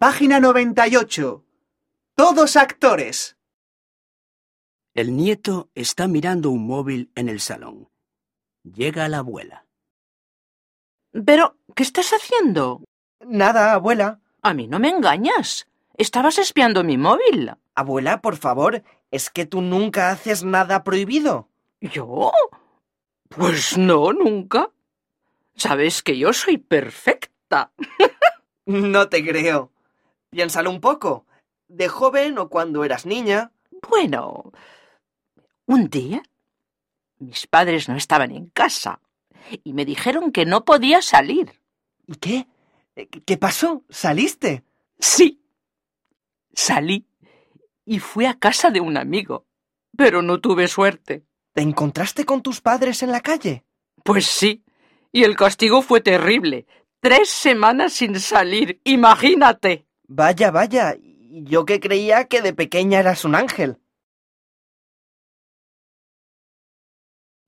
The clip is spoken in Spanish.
Página 98. Todos actores. El nieto está mirando un móvil en el salón. Llega la abuela. ¿Pero qué estás haciendo? Nada, abuela. A mí no me engañas. Estabas espiando mi móvil. Abuela, por favor, es que tú nunca haces nada prohibido. ¿Yo? Pues no, nunca. Sabes que yo soy perfecta. No te creo. Piénsalo un poco. ¿De joven o cuando eras niña? Bueno, un día mis padres no estaban en casa y me dijeron que no podía salir. ¿Y qué? ¿Qué pasó? ¿Saliste? Sí, salí y fui a casa de un amigo, pero no tuve suerte. ¿Te encontraste con tus padres en la calle? Pues sí, y el castigo fue terrible. 3 semanas sin salir, imagínate. Vaya, vaya. Yo que creía que de pequeña eras un ángel.